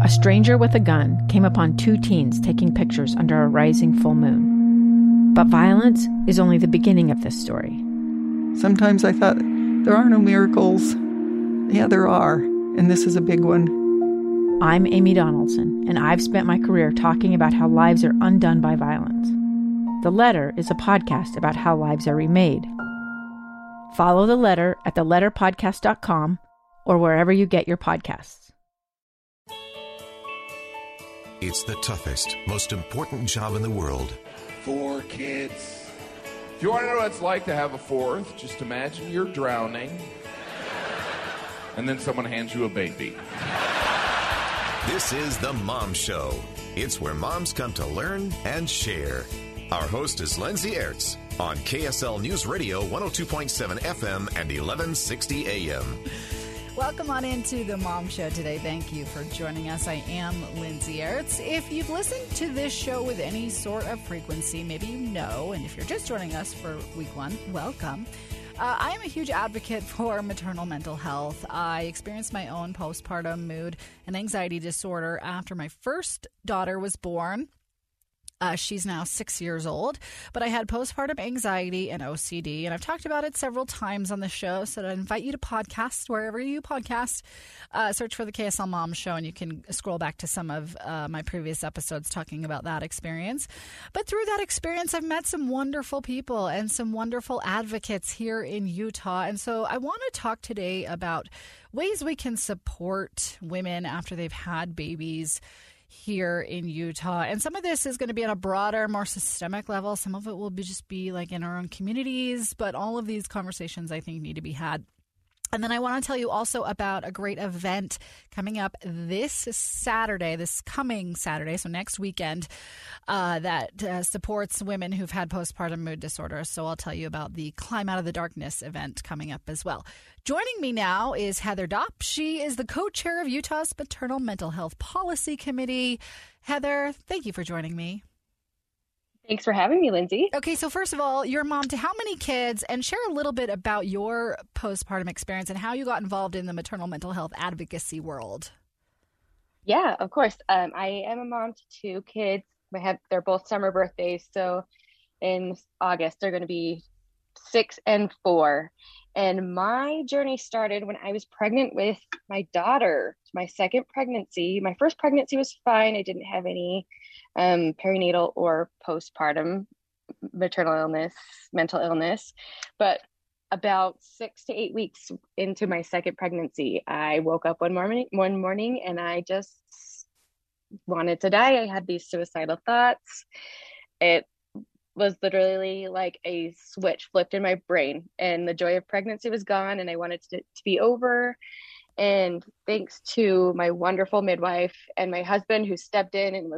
a stranger with a gun came upon two teens taking pictures under a rising full moon. But violence is only the beginning of this story. Sometimes I thought, there are no miracles. Yeah, there are, and this is a big one. I'm Amy Donaldson, and I've spent my career talking about how lives are undone by violence. The Letter is a podcast about how lives are remade. Follow The Letter at theletterpodcast.com or wherever you get your podcasts. It's the toughest, most important job in the world. 4 kids. If you want to know what it's like to have a fourth, just imagine you're drowning, and then someone hands you a baby. This is The Mom Show. It's where moms come to learn and share. Our host is Lindsay Aerts on KSL News Radio 102.7 FM and 1160 AM. Welcome on into The Mom Show today. Thank you for joining us. I am Lindsay Aerts. If you've listened to this show with any sort of frequency, maybe you know, and if you're just joining us for week 1, welcome. I am a huge advocate for maternal mental health. I experienced my own postpartum mood and anxiety disorder after my first daughter was born. She's now 6 years old, but I had postpartum anxiety and OCD, and I've talked about it several times on the show, so I invite you to podcast wherever you podcast. Search for the KSL Mom Show, and you can scroll back to some of my previous episodes talking about that experience. But through that experience, I've met some wonderful people and some wonderful advocates here in Utah, and so I want to talk today about ways we can support women after they've had babies here in Utah. And some of this is going to be on a broader, more systemic level. Some of it will just be like in our own communities, but all of these conversations I think need to be had. And then I want to tell you also about a great event coming up this coming Saturday, so next weekend, that supports women who've had postpartum mood disorders. So I'll tell you about the Climb Out of the Darkness event coming up as well. Joining me now is Heather Dopp. She is the co-chair of Utah's Maternal Mental Health Policy Committee. Heather, thank you for joining me. Thanks for having me, Lindsay. Okay, so first of all, you're a mom to how many kids? And share a little bit about your postpartum experience and how you got involved in the maternal mental health advocacy world. Yeah, of course. I am a mom to 2 kids. They're both summer birthdays, so in August they're going to be 6 and 4. And my journey started when I was pregnant with my daughter, my second pregnancy. My first pregnancy was fine. I didn't have any perinatal or postpartum maternal illness, mental illness. But about 6 to 8 weeks into my second pregnancy, I woke up one morning and I just wanted to die. I had these suicidal thoughts. It was literally like a switch flipped in my brain, and the joy of pregnancy was gone, and I wanted it to be over. And thanks to my wonderful midwife and my husband, who stepped in and was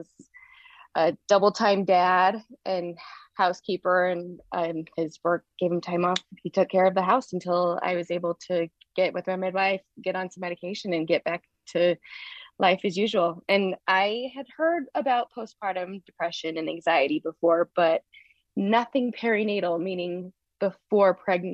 a double-time dad and housekeeper, and his work gave him time off. He took care of the house until I was able to get with my midwife, get on some medication, and get back to life as usual. And I had heard about postpartum depression and anxiety before, but nothing perinatal, meaning before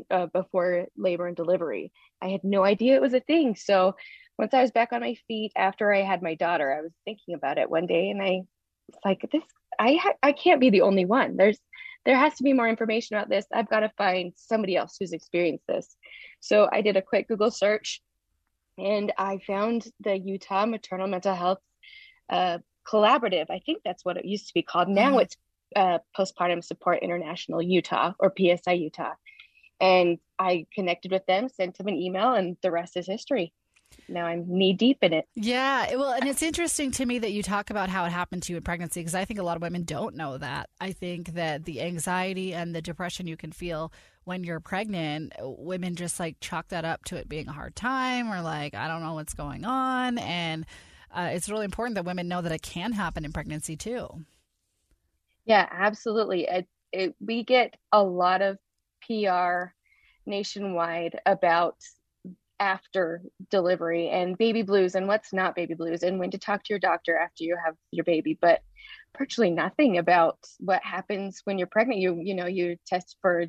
labor and delivery. I had no idea it was a thing. So once I was back on my feet after I had my daughter, I was thinking about it one day, and I was like, I can't be the only one. There has to be more information about this. I've got to find somebody else who's experienced this. So I did a quick Google search, and I found the Utah Maternal Mental Health Collaborative. I think that's what it used to be called. Now it's Postpartum Support International Utah, or PSI Utah. And I connected with them, sent them an email, and the rest is history. Now I'm knee deep in it. Yeah. Well, and it's interesting to me that you talk about how it happened to you in pregnancy, because I think a lot of women don't know that. I think that the anxiety and the depression you can feel when you're pregnant, women just like chalk that up to it being a hard time, or like, I don't know what's going on. And it's really important that women know that it can happen in pregnancy too. Yeah, absolutely. We get a lot of PR nationwide about after delivery and baby blues and what's not baby blues and when to talk to your doctor after you have your baby, but virtually nothing about what happens when you're pregnant. You test for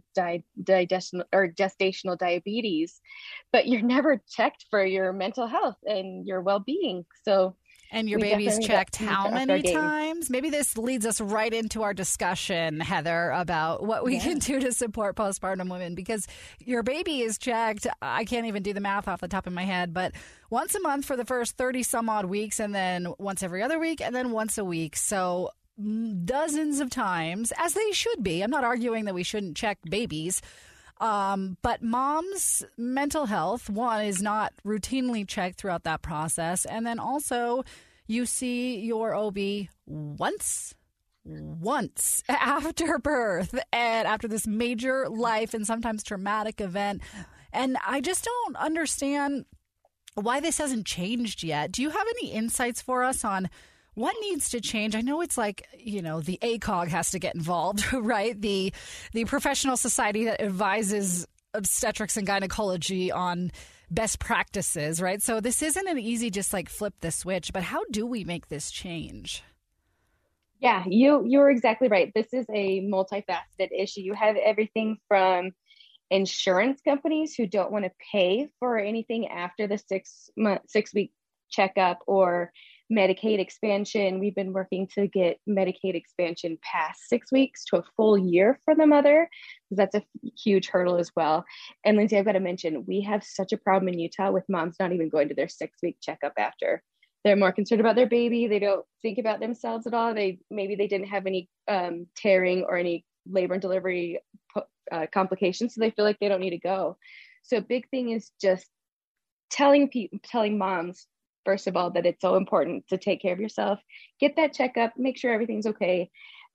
gestational diabetes, but you're never checked for your mental health and your well-being. So And your we baby's definitely checked get how off our many game. times? Maybe this leads us right into our discussion, Heather, about what we can do to support postpartum women, because your baby is checked. I can't even do the math off the top of my head, but once a month for the first 30 some odd weeks, and then once every other week, and then once a week. So dozens of times, as they should be. I'm not arguing that we shouldn't check babies. But mom's mental health, one, is not routinely checked throughout that process. And then also you see your OB once after birth and after this major life and sometimes traumatic event. And I just don't understand why this hasn't changed yet. Do you have any insights for us on what needs to change? I know it's like, the ACOG has to get involved, right? The professional society that advises obstetrics and gynecology on best practices, right? So this isn't an easy just like flip the switch, but how do we make this change? Yeah, you're exactly right. This is a multifaceted issue. You have everything from insurance companies who don't want to pay for anything after the 6-week checkup, or Medicaid expansion. We've been working to get Medicaid expansion past 6 weeks to a full year for the mother, because that's a huge hurdle as well. And Lindsay, I've got to mention, we have such a problem in Utah with moms not even going to their 6-week checkup after. They're more concerned about their baby. They don't think about themselves at all. Maybe they didn't have any tearing or any labor and delivery complications, so they feel like they don't need to go. So a big thing is just telling moms, first of all, that it's so important to take care of yourself, get that checkup, make sure everything's okay.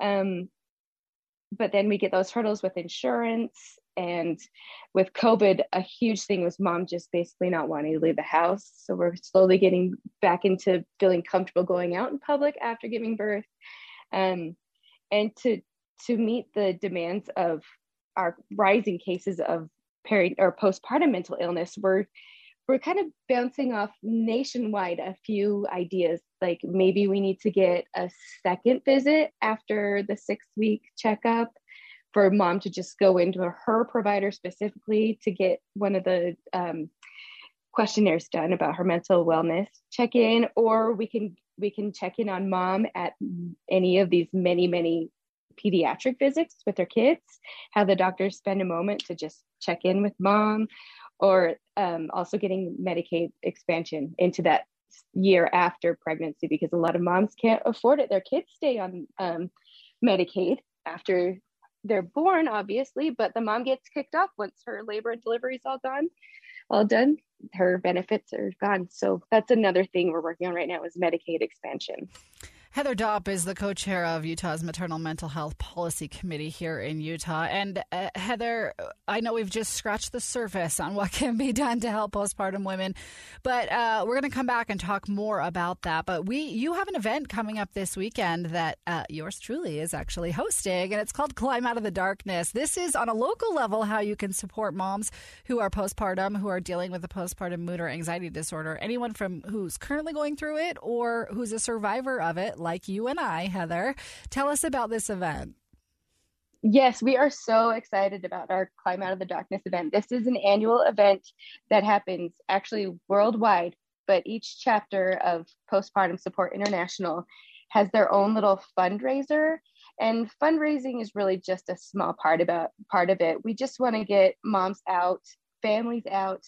But then we get those hurdles with insurance, and with COVID, a huge thing was mom just basically not wanting to leave the house. So we're slowly getting back into feeling comfortable going out in public after giving birth. And to meet the demands of our rising cases of postpartum mental illness, we're kind of bouncing off nationwide a few ideas, like maybe we need to get a second visit after the 6-week checkup for mom to just go into her provider specifically to get one of the questionnaires done about her mental wellness check-in, or we can check in on mom at any of these many pediatric visits with their kids, have the doctors spend a moment to just check in with mom, or also getting Medicaid expansion into that year after pregnancy, because a lot of moms can't afford it. Their kids stay on Medicaid after they're born, obviously, but the mom gets kicked off once her labor and delivery is all done. Her benefits are gone. So that's another thing we're working on right now, is Medicaid expansion. Heather Dopp is the co-chair of Utah's Maternal Mental Health Policy Committee here in Utah. And Heather, I know we've just scratched the surface on what can be done to help postpartum women, but we're going to come back and talk more about that. But you have an event coming up this weekend that yours truly is actually hosting, and it's called Climb Out of the Darkness. This is on a local level how you can support moms who are postpartum, who are dealing with a postpartum mood or anxiety disorder, anyone from who's currently going through it or who's a survivor of it, like you and I, Heather. Tell us about this event. Yes, we are so excited about our Climb Out of the Darkness event. This is an annual event that happens actually worldwide, but each chapter of Postpartum Support International has their own little fundraiser. And fundraising is really just a small part of it. We just want to get moms out, families out,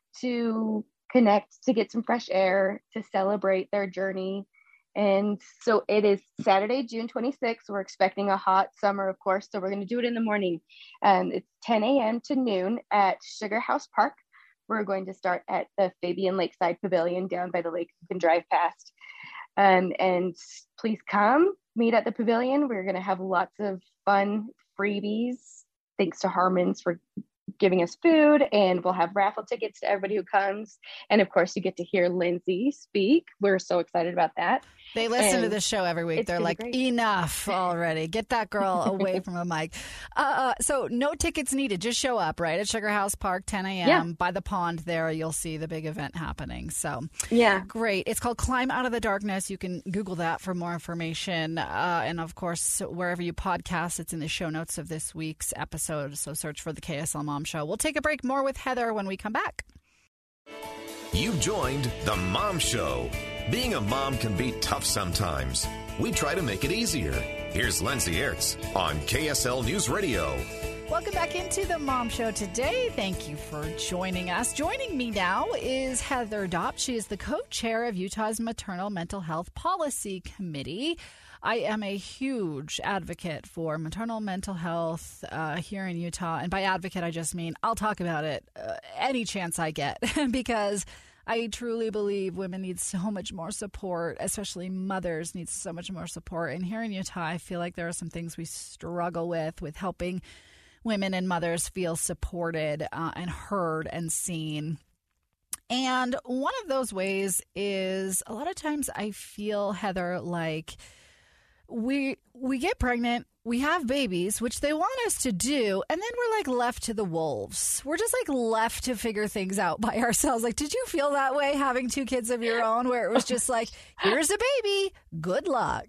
to connect, to get some fresh air, to celebrate their journey. And so it is Saturday, June 26th. We're expecting a hot summer, of course, so we're going to do it in the morning. It's 10 a.m. to noon at Sugar House Park. We're going to start at the Fabian Lakeside Pavilion down by the lake. You can drive past. And please come meet at the pavilion. We're going to have lots of fun freebies. Thanks to Harmon's for giving us food, and we'll have raffle tickets to everybody who comes. And of course, you get to hear Lindsay speak. We're so excited about that. They listen to the show every week. They're like, great. Enough already. Get that girl away from a mic. So no tickets needed. Just show up, right, at Sugar House Park, 10 a.m. Yeah. By the pond there. You'll see the big event happening. So yeah, great. It's called Climb Out of the Darkness. You can Google that for more information. And of course, wherever you podcast, it's in the show notes of this week's episode. So search for the KSL Mom Show. We'll take a break. More with Heather when we come back. You've joined The Mom Show. Being a mom can be tough sometimes. We try to make it easier. Here's Lindsay Aerts on KSL News Radio. Welcome back into the Mom Show today. Thank you for joining us. Joining me now is Heather Dopp. She is the co-chair of Utah's Maternal Mental Health Policy Committee. I am a huge advocate for maternal mental health here in Utah. And by advocate, I just mean I'll talk about it any chance I get because I truly believe women need so much more support, especially mothers need so much more support. And here in Utah, I feel like there are some things we struggle with helping women and mothers feel supported and heard and seen. And one of those ways is a lot of times I feel, Heather, like we get pregnant, we have babies, which they want us to do, and then we're like left to the wolves. We're just like left to figure things out by ourselves. Like, did you feel that way having two kids of your own where it was just like, here's a baby, good luck?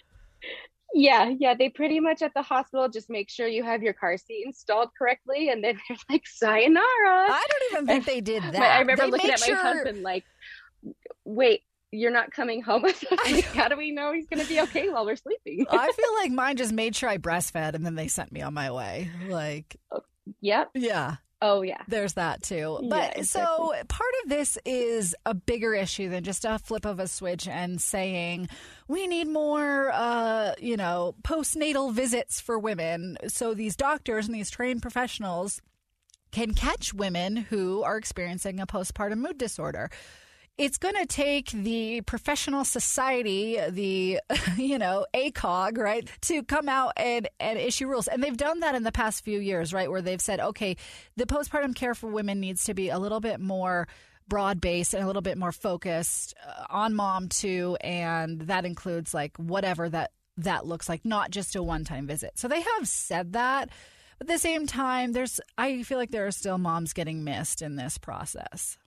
Yeah. They pretty much at the hospital just make sure you have your car seat installed correctly, and then they're like, sayonara. I don't even think they did that. I remember looking at my husband like, wait, you're not coming home with us? Like, how do we know he's going to be okay while we're sleeping? I feel like mine just made sure I breastfed, and then they sent me on my way. Like, yep. Yeah. Oh, yeah. There's that, too. Yeah, But exactly. So part of this is a bigger issue than just a flip of a switch and saying we need more, postnatal visits for women. So these doctors and these trained professionals can catch women who are experiencing a postpartum mood disorder. It's going to take the professional society, the, ACOG, right, to come out and issue rules. And they've done that in the past few years, right, where they've said, okay, the postpartum care for women needs to be a little bit more broad-based and a little bit more focused on mom, too. And that includes, like, whatever that looks like, not just a one-time visit. So they have said that. But at the same time, I feel like there are still moms getting missed in this process.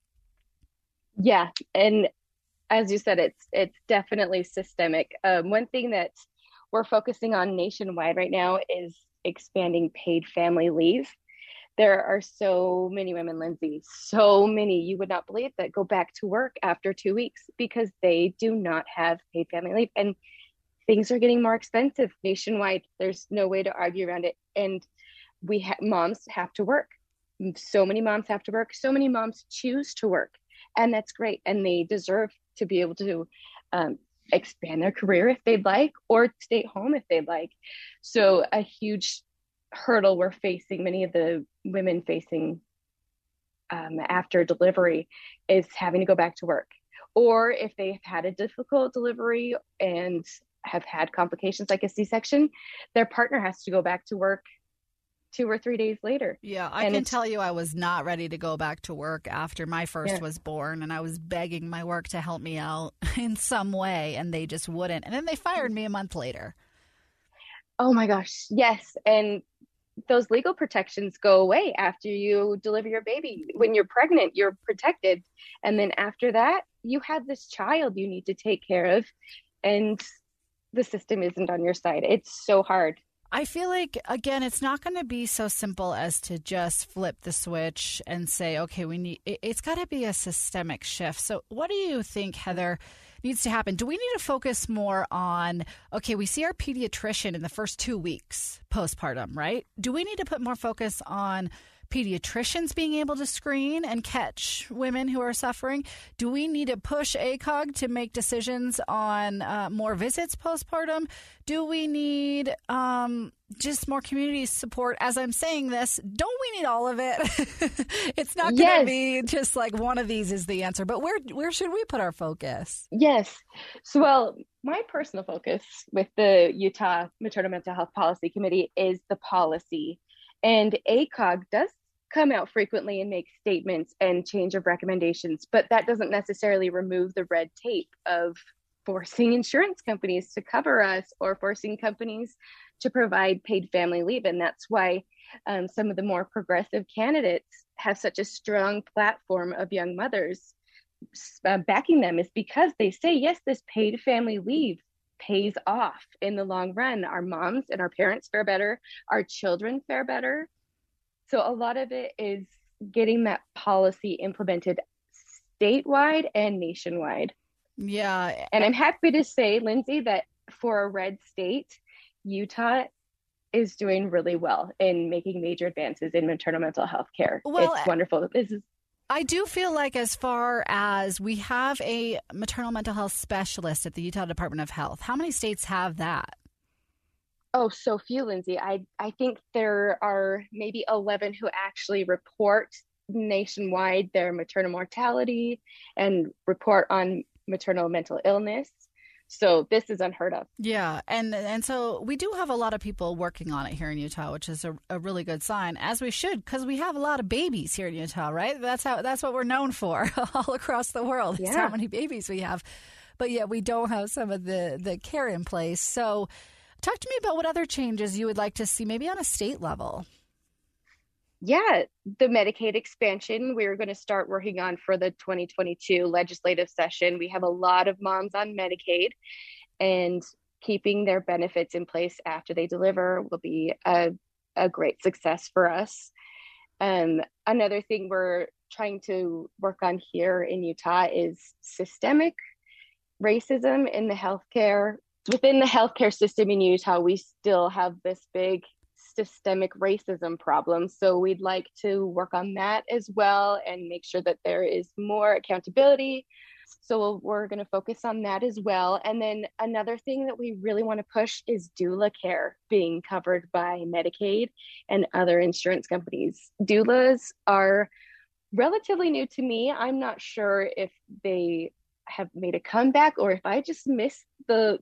Yeah. And as you said, it's definitely systemic. One thing that we're focusing on nationwide right now is expanding paid family leave. There are so many women, Lindsay, so many, you would not believe, that go back to work after 2 weeks because they do not have paid family leave. And things are getting more expensive nationwide. There's no way to argue around it. And moms have to work. So many moms have to work. So many moms choose to work. And that's great. And they deserve to be able to expand their career if they'd like, or stay home if they'd like. So a huge hurdle we're facing, many of the women facing after delivery, is having to go back to work. Or if they've had a difficult delivery and have had complications like a C-section, their partner has to go back to work 2 or 3 days later. Yeah, I can tell you I was not ready to go back to work after my first was born, and I was begging my work to help me out in some way, and they just wouldn't. And then they fired me a month later. Oh my gosh, yes. And those legal protections go away after you deliver your baby. When you're pregnant, you're protected. And then after that, you have this child you need to take care of, and the system isn't on your side. It's so hard. I feel like, again, it's not going to be so simple as to just flip the switch and say, okay, it's got to be a systemic shift. So what do you think, Heather, needs to happen? Do we need to focus more on, okay, we see our pediatrician in the first 2 weeks postpartum, right? Do we need to put more focus on pediatricians being able to screen and catch women who are suffering? Do we need to push ACOG to make decisions on more visits postpartum? Do we need just more community support? As I'm saying this, don't we need all of it? It's not going to be just like one of these is the answer, but where should we put our focus? Yes. So, well, my personal focus with the Utah Maternal Mental Health Policy Committee is the policy. And ACOG does come out frequently and make statements and change of recommendations, but that doesn't necessarily remove the red tape of forcing insurance companies to cover us or forcing companies to provide paid family leave. And that's why some of the more progressive candidates have such a strong platform of young mothers backing them, is because they say, yes, this paid family leave pays off in the long run. Our moms and our parents fare better. Our children fare better. So a lot of it is getting that policy implemented statewide and nationwide. Yeah. And I'm happy to say, Lindsay, that for a red state, Utah is doing really well in making major advances in maternal mental health care. Well, it's wonderful. I do feel like as far as we have a maternal mental health specialist at the Utah Department of Health, how many states have that? Oh, so few, Lindsay. I think there are maybe 11 who actually report nationwide their maternal mortality and report on maternal mental illness. So this is unheard of. Yeah, and so we do have a lot of people working on it here in Utah, which is a really good sign, as we should, because we have a lot of babies here in Utah, right? That's what we're known for all across the world. Is how many babies we have, but yet we don't have some of the care in place. So, talk to me about what other changes you would like to see, maybe on a state level. Yeah, the Medicaid expansion we're going to start working on for the 2022 legislative session. We have a lot of moms on Medicaid, and keeping their benefits in place after they deliver will be a great success for us. Another thing we're trying to work on here in Utah is systemic racism in the healthcare. Within the healthcare system in Utah, we still have this big systemic racism problem. So we'd like to work on that as well and make sure that there is more accountability. So we're going to focus on that as well. And then another thing that we really want to push is doula care being covered by Medicaid and other insurance companies. Doulas are relatively new to me. I'm not sure if they have made a comeback or if I just missed the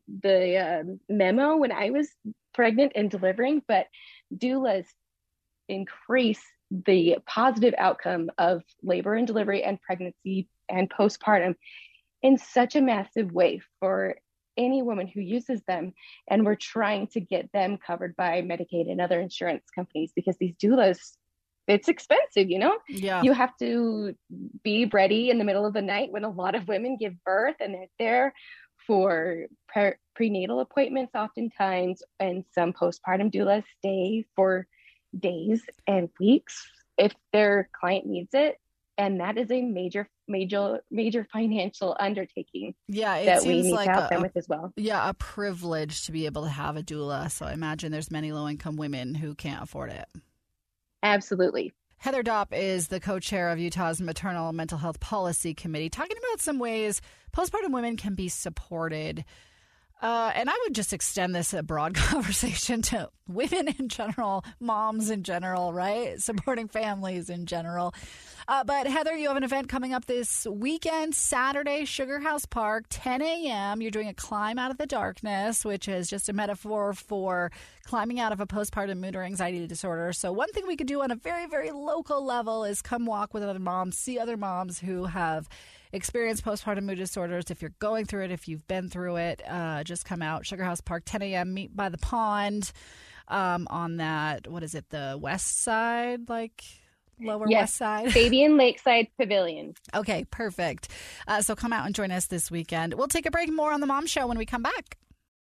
memo when I was pregnant and delivering, but doulas increase the positive outcome of labor and delivery and pregnancy and postpartum in such a massive way for any woman who uses them. And we're trying to get them covered by Medicaid and other insurance companies, because these doulas, it's expensive, you know? Yeah. You have to be ready in the middle of the night when a lot of women give birth, and they're there for prenatal appointments oftentimes, and some postpartum doulas stay for days and weeks if their client needs it. And that is a major financial undertaking. Yeah, it that seems we need like to help them with as well. Yeah, a privilege to be able to have a doula. So I imagine there's many low-income women who can't afford it. Absolutely. Heather Dopp is the co-chair of Utah's Maternal Mental Health Policy Committee, talking about some ways postpartum women can be supported. And I would just extend this a broad conversation to women in general, moms in general, right? Supporting families in general. But Heather, you have an event coming up this weekend, Saturday, Sugar House Park, 10 a.m. You're doing a climb out of the darkness, which is just a metaphor for climbing out of a postpartum mood or anxiety disorder. So one thing we could do on a very, very local level is come walk with other moms, see other moms who have experienced postpartum mood disorders. If you're going through it, if you've been through it, just come out. Sugar House Park, 10 a.m., meet by the pond on that, what is it, the west side, like lower west side? Fabian Lakeside Pavilion. Okay, perfect. So come out and join us this weekend. We'll take a break. More on The Mom Show when we come back.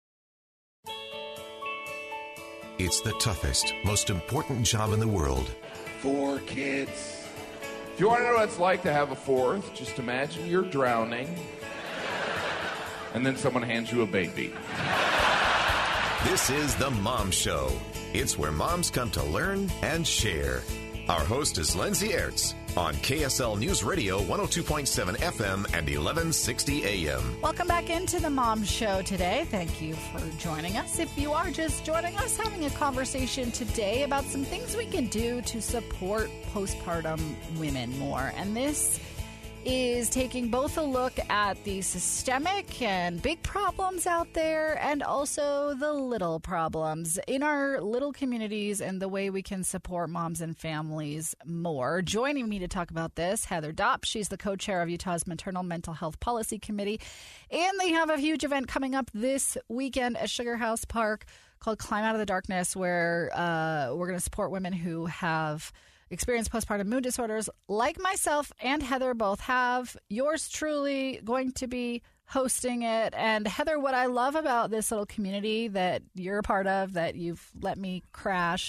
It's the toughest, most important job in the world. 4 kids. If you want to know what it's like to have a fourth, just imagine you're drowning and then someone hands you a baby. This is The Mom Show. It's where moms come to learn and share. Our host is Lindsay Aerts on KSL News Radio 102.7 FM and 1160 AM. Welcome back into The Mom Show today. Thank you for joining us. If you are just joining us, having a conversation today about some things we can do to support postpartum women more. And this is taking both a look at the systemic and big problems out there and also the little problems in our little communities and the way we can support moms and families more. Joining me to talk about this, Heather Dopp. She's the co-chair of Utah's Maternal Mental Health Policy Committee. And they have a huge event coming up this weekend at Sugar House Park called Climb Out of the Darkness, where we're going to support women who have experienced postpartum mood disorders like myself and Heather both have. Yours truly going to be hosting it. And Heather, what I love about this little community that you're a part of, that you've let me crash,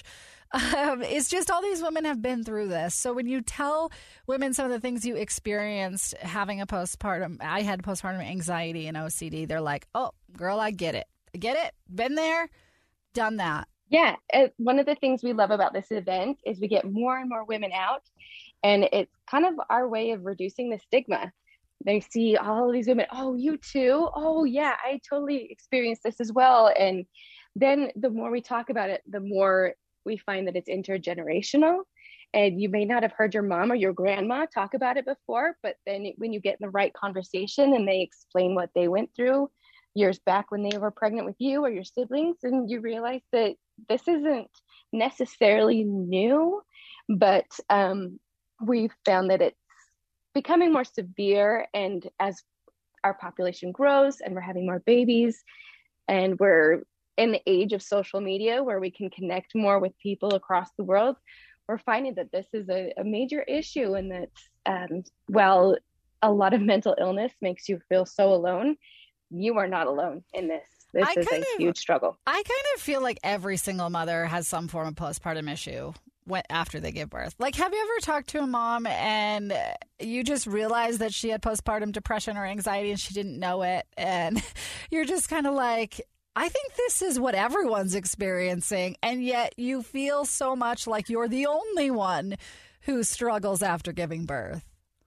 It's just all these women have been through this. So when you tell women some of the things you experienced having I had postpartum anxiety and OCD, they're like, oh, girl, I get it. I get it. Been there, done that. Yeah. One of the things we love about this event is we get more and more women out, and it's kind of our way of reducing the stigma. They see all of these women, oh, you too? Oh, yeah, I totally experienced this as well. And then the more we talk about it, the more we find that it's intergenerational. And you may not have heard your mom or your grandma talk about it before, but then when you get in the right conversation and they explain what they went through years back when they were pregnant with you or your siblings, and you realize that this isn't necessarily new, but we've found that it's becoming more severe. And as our population grows and we're having more babies and we're in the age of social media where we can connect more with people across the world, we're finding that this is a major issue, and that while a lot of mental illness makes you feel so alone, you are not alone in this. This is a huge struggle. I kind of feel like every single mother has some form of postpartum issue after they give birth. Like, have you ever talked to a mom and you just realized that she had postpartum depression or anxiety and she didn't know it? And you're just kind of like, I think this is what everyone's experiencing. And yet you feel so much like you're the only one who struggles after giving birth.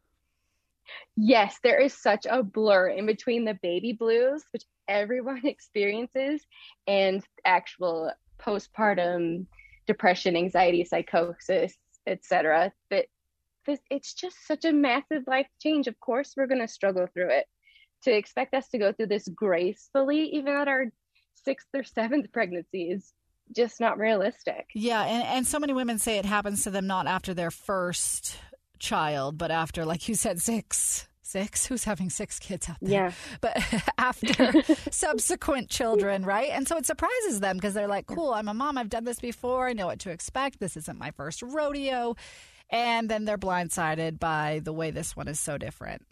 Yes, there is such a blur in between the baby blues, which everyone experiences, and actual postpartum depression, anxiety, psychosis, etc. That it's just such a massive life change. Of course, we're going to struggle through it. To expect us to go through this gracefully, even at our 6th or 7th pregnancy, is just not realistic. Yeah, and so many women say it happens to them not after their first child, but after, like you said, six. Who's having 6 kids out there? Yeah. But after subsequent children, right? And so it surprises them because they're like, cool, I'm a mom. I've done this before. I know what to expect. This isn't my first rodeo. And then they're blindsided by the way this one is so different.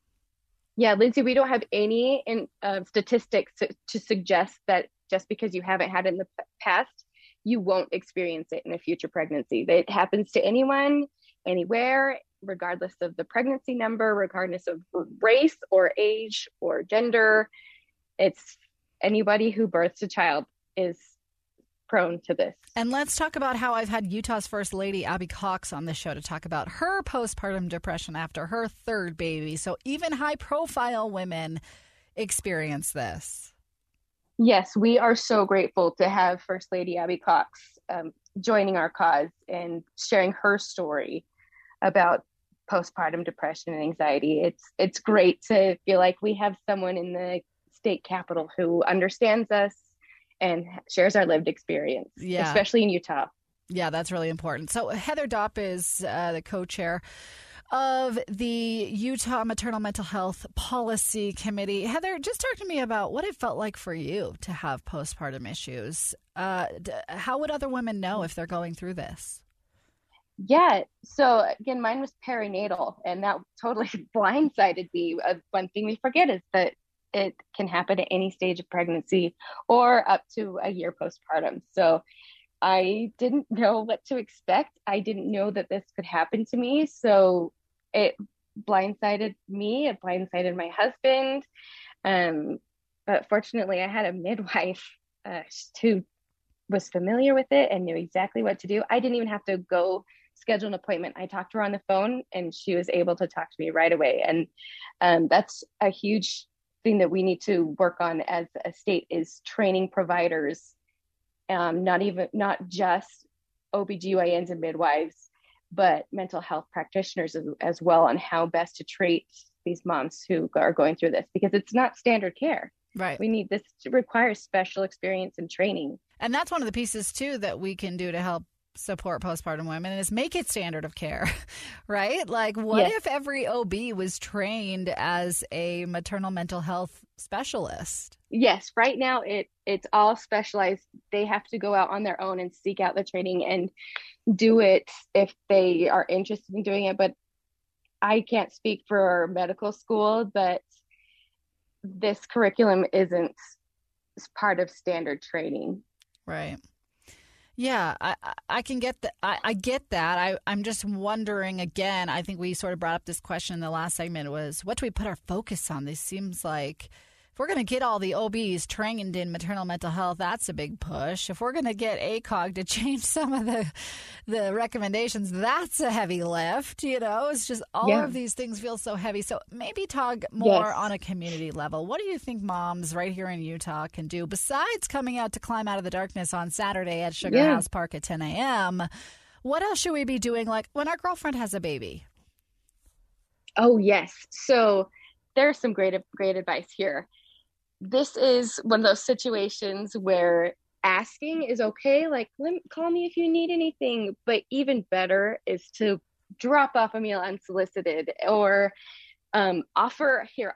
Yeah, Lindsay, we don't have any statistics to suggest that just because you haven't had it in the past, you won't experience it in a future pregnancy. It happens to anyone, anywhere, regardless of the pregnancy number, regardless of race or age or gender. It's anybody who births a child is prone to this. And let's talk about how I've had Utah's First Lady, Abby Cox, on the show to talk about her postpartum depression after her 3rd baby. So even high-profile women experience this. Yes, we are so grateful to have First Lady Abby Cox joining our cause and sharing her story about postpartum depression and anxiety. It's great to feel like we have someone in the state capitol who understands us and shares our lived experience, especially in Utah. Yeah, that's really important. So Heather Dopp is the co-chair of the Utah Maternal Mental Health Policy Committee. Heather, just talk to me about what it felt like for you to have postpartum issues. How would other women know if they're going through this? Yeah. So again, mine was perinatal, and that totally blindsided me. One thing we forget is that it can happen at any stage of pregnancy or up to a year postpartum. So I didn't know what to expect. I didn't know that this could happen to me. So it blindsided me. It blindsided my husband. But fortunately, I had a midwife who was familiar with it and knew exactly what to do. I didn't even have to go schedule an appointment. I talked to her on the phone and she was able to talk to me right away. And that's a huge thing that we need to work on as a state, is training providers, not just OBGYNs and midwives, but mental health practitioners as well, on how best to treat these moms who are going through this, because it's not standard care. Right. We need this to require special experience and training. And that's one of the pieces too that we can do to help support postpartum women, is make it standard of care, right? Like, what if every OB was trained as a maternal mental health specialist? Yes, right now it's all specialized. They have to go out on their own and seek out the training and do it if they are interested in doing it. But I can't speak for medical school, but this curriculum isn't part of standard training. Right. Yeah, I can get that. I get that. I'm just wondering again. I think we sort of brought up this question in the last segment was what do we put our focus on? This seems like if we're going to get all the OBs trained in maternal mental health, that's a big push. If we're going to get ACOG to change some of the recommendations, that's a heavy lift. It's just all of these things feel so heavy. So maybe talk more on a community level. What do you think moms right here in Utah can do besides coming out to Climb Out of the Darkness on Saturday at Sugar House Park at 10 a.m.? What else should we be doing like when our girlfriend has a baby? Oh, yes. So there's some great advice here. This is one of those situations where asking is okay. Like, call me if you need anything. But even better is to drop off a meal unsolicited or offer, here,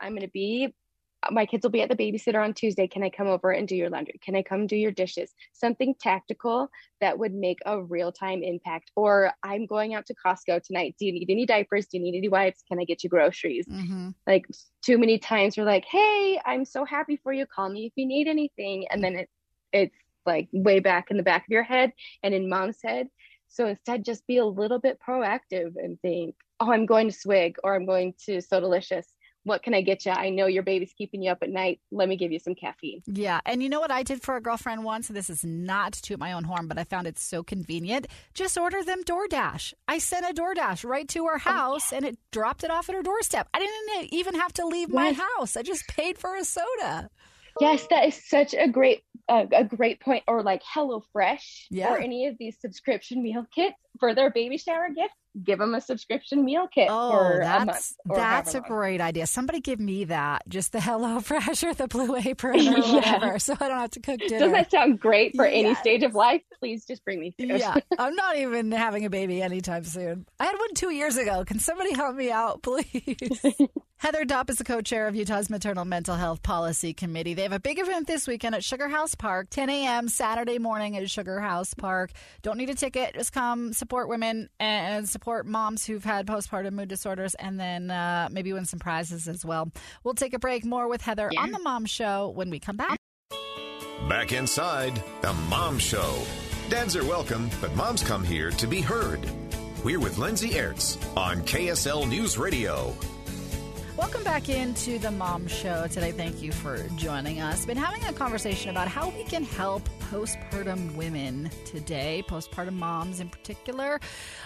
my kids will be at the babysitter on Tuesday. Can I come over and do your laundry? Can I come do your dishes? Something tactical that would make a real-time impact. Or I'm going out to Costco tonight. Do you need any diapers? Do you need any wipes? Can I get you groceries? Mm-hmm. Like too many times we're like, hey, I'm so happy for you. Call me if you need anything. And then it's like way back in the back of your head and in mom's head. So instead, just be a little bit proactive and think, oh, I'm going to Swig or I'm going to So Delicious. What can I get you? I know your baby's keeping you up at night. Let me give you some caffeine. Yeah. And you know what I did for a girlfriend once? This is not to toot my own horn, but I found it so convenient. Just order them DoorDash. I sent a DoorDash right to her house and it dropped it off at her doorstep. I didn't even have to leave my house. I just paid for a soda. Yes, that is such a great point. Or like HelloFresh or any of these subscription meal kits for their baby shower gift. Give them a subscription meal kit for a month. That's a great idea. Somebody give me that, just the HelloFresh or the Blue Apron or whatever, so I don't have to cook dinner. Does that sound great for any stage of life? Please just bring me food. Yeah, I'm not even having a baby anytime soon. I had one 2 years ago. Can somebody help me out, please? Heather Dopp is the co-chair of Utah's Maternal Mental Health Policy Committee. They have a big event this weekend at Sugar House Park, 10 a.m. Saturday morning at Sugar House Park. Don't need a ticket. Just come support women and support moms who've had postpartum mood disorders and then maybe win some prizes as well. We'll take a break. More with Heather on The Mom Show when we come back. Back inside The Mom Show. Dads are welcome, but moms come here to be heard. We're with Lindsay Aerts on KSL News Radio. Welcome back into The Mom Show today. Thank you for joining us. Been having a conversation about how we can help postpartum women today, postpartum moms in particular.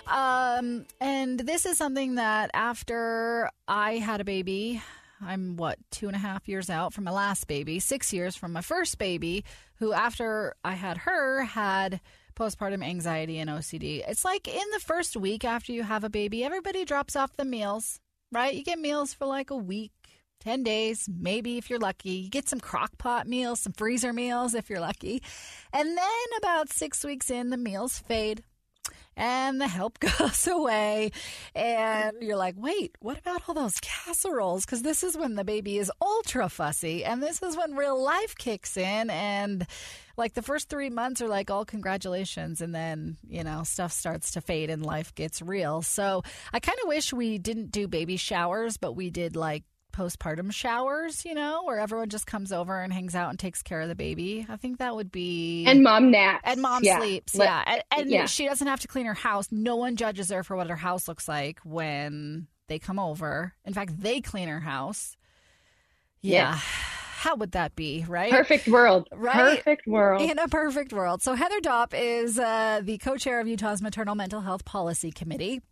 And this is something that after I had a baby, I'm 2.5 years out from my last baby, 6 years from my first baby, who after I had her had postpartum anxiety and OCD. It's like in the first week after you have a baby, everybody drops off the meals. Right? You get meals for like a week, 10 days, maybe if you're lucky. You get some crock pot meals, some freezer meals if you're lucky. And then about 6 weeks in, the meals fade and the help goes away. And you're like, wait, what about all those casseroles? Because this is when the baby is ultra fussy and this is when real life kicks in. And like the first 3 months are like all congratulations, and then, stuff starts to fade and life gets real. So I kind of wish we didn't do baby showers, but we did like postpartum showers, where everyone just comes over and hangs out and takes care of the baby. I think that would be... And mom naps. And mom sleeps, And she doesn't have to clean her house. No one judges her for what her house looks like when they come over. In fact, they clean her house. Yeah. How would that be, right? Perfect world. Right? Perfect world. In a perfect world. So Heather Dopp is the co-chair of Utah's Maternal Mental Health Policy Committee.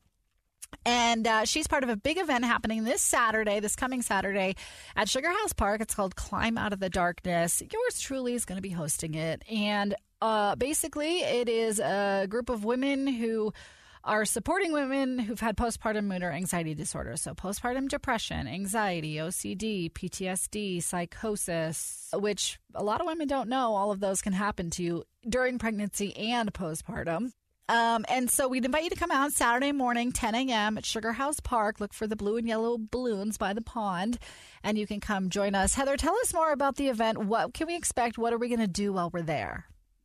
And she's part of a big event happening this coming Saturday at Sugar House Park. It's called Climb Out of the Darkness. Yours truly is going to be hosting it. And basically, it is a group of women who are supporting women who've had postpartum mood or anxiety disorders. So postpartum depression, anxiety, OCD, PTSD, psychosis, which a lot of women don't know all of those can happen to you during pregnancy and postpartum. And so we'd invite you to come out Saturday morning, 10 a.m. at Sugar House Park. Look for the blue and yellow balloons by the pond, and you can come join us. Heather, tell us more about the event. What can we expect? What are we going to do while we're there?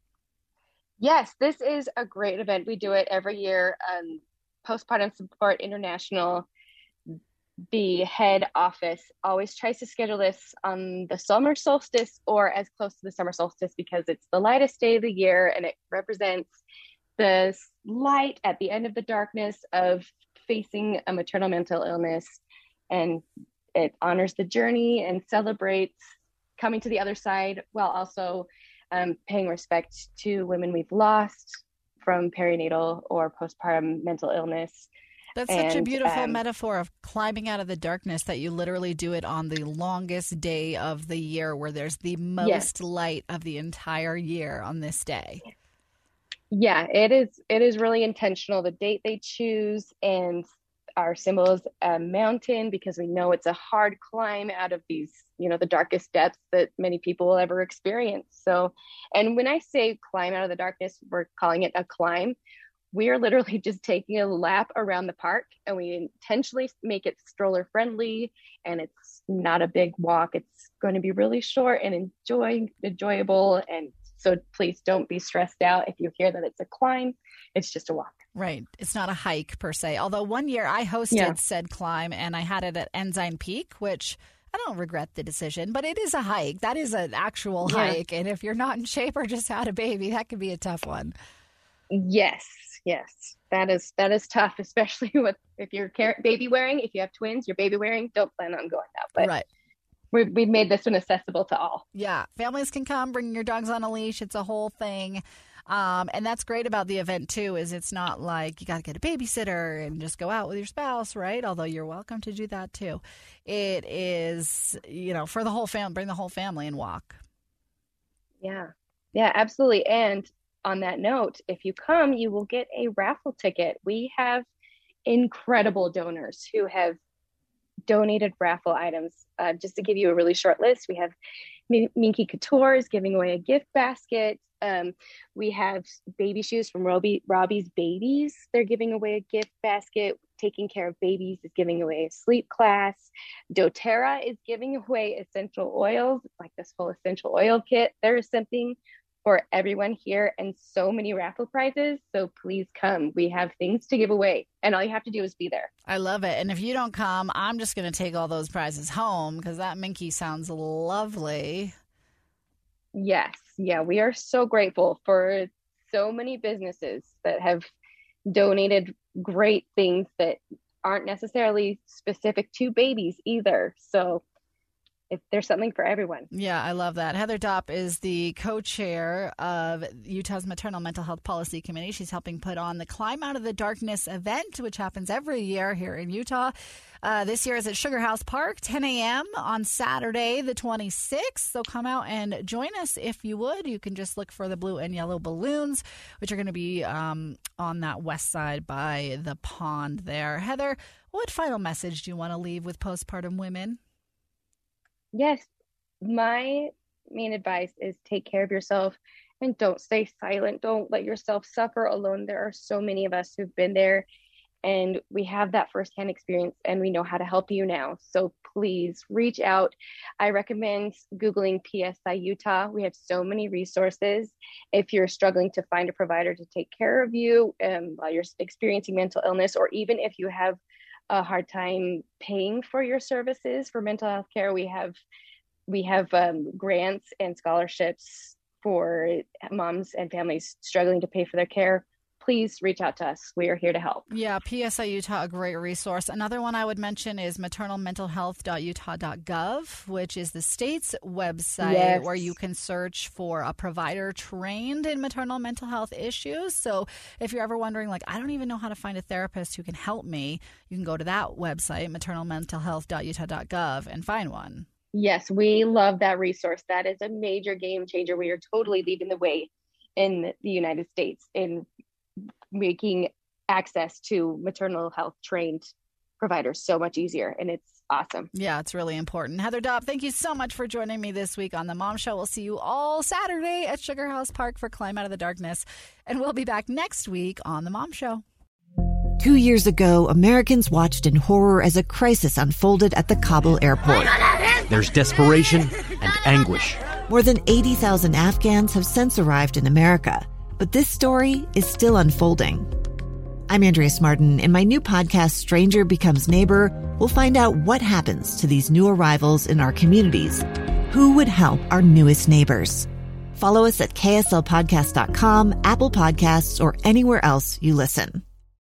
Yes, this is a great event. We do it every year. Postpartum Support International the head office always tries to schedule this on the summer solstice or as close to the summer solstice because it's the lightest day of the year and it represents the light at the end of the darkness of facing a maternal mental illness. And it honors the journey and celebrates coming to the other side while also paying respect to women we've lost from perinatal or postpartum mental illness. That's such a beautiful metaphor of climbing out of the darkness, that you literally do it on the longest day of the year where there's the most light of the entire year on this day. Yeah, it is really intentional. The date they choose, and our symbol is a mountain because we know it's a hard climb out of these, the darkest depths that many people will ever experience. So, and when I say climb out of the darkness, we're calling it a climb. We are literally just taking a lap around the park, and we intentionally make it stroller friendly, and it's not a big walk. It's going to be really short and enjoyable. And so please don't be stressed out if you hear that it's a climb. It's just a walk. Right. It's not a hike per se. Although one year I hosted said climb, and I had it at Ensign Peak, which I don't regret the decision, but it is a hike. That is an actual hike. And if you're not in shape or just had a baby, that could be a tough one. Yes. That is tough, especially if you're baby wearing. If you have twins, you're baby wearing, don't plan on going out. But right. We've made this one accessible to all. Yeah. Families can come, bring your dogs on a leash. It's a whole thing. And that's great about the event, too, is it's not like you got to get a babysitter and just go out with your spouse, right? Although you're welcome to do that, too. It is, for the whole family, bring the whole family and walk. Yeah, absolutely. And on that note, if you come, you will get a raffle ticket. We have incredible donors who have donated raffle items. Just to give you a really short list, we have Minky Couture is giving away a gift basket. We have baby shoes from Robbie's Babies. They're giving away a gift basket. Taking Care of Babies is giving away a sleep class. doTERRA is giving away essential oils, like this whole essential oil kit. There is something for everyone here and so many raffle prizes. So please come. We have things to give away, and all you have to do is be there. I love it. And if you don't come, I'm just going to take all those prizes home because that Minky sounds lovely. Yes. Yeah. We are so grateful for so many businesses that have donated great things that aren't necessarily specific to babies either. So if there's something for everyone. Yeah, I love that. Heather Dopp is the co-chair of Utah's Maternal Mental Health Policy Committee. She's helping put on the Climb Out of the Darkness event, which happens every year here in Utah. This year is at Sugar House Park, 10 a.m. on Saturday, the 26th. So come out and join us if you would. You can just look for the blue and yellow balloons, which are going to be on that west side by the pond there. Heather, what final message do you want to leave with postpartum women? Yes, my main advice is take care of yourself and don't stay silent. Don't let yourself suffer alone. There are so many of us who've been there, and we have that firsthand experience, and we know how to help you now. So please reach out. I recommend Googling PSI Utah. We have so many resources. If you're struggling to find a provider to take care of you while you're experiencing mental illness, or even if you have a hard time paying for your services for mental health care, we have grants and scholarships for moms and families struggling to pay for their care. Please reach out to us. We are here to help. Yeah, PSI Utah, a great resource. Another one I would mention is maternalmentalhealth.utah.gov, which is the state's website where you can search for a provider trained in maternal mental health issues. So if you're ever wondering, I don't even know how to find a therapist who can help me, you can go to that website, maternalmentalhealth.utah.gov, and find one. Yes, we love that resource. That is a major game changer. We are totally leading the way in the United States in making access to maternal health trained providers so much easier, and it's awesome. Yeah, it's really important. Heather Dopp, thank you so much for joining me this week on The Mom Show. We'll see you all Saturday at Sugar House Park for Climb Out of the Darkness, and we'll be back next week on The Mom Show. 2 years ago, Americans watched in horror as a crisis unfolded at the Kabul airport. There's desperation and anguish. More than 80,000 Afghans have since arrived in America, but this story is still unfolding. I'm Andrea Smartin. In my new podcast, Stranger Becomes Neighbor, we'll find out what happens to these new arrivals in our communities. Who would help our newest neighbors? Follow us at kslpodcast.com, Apple Podcasts, or anywhere else you listen.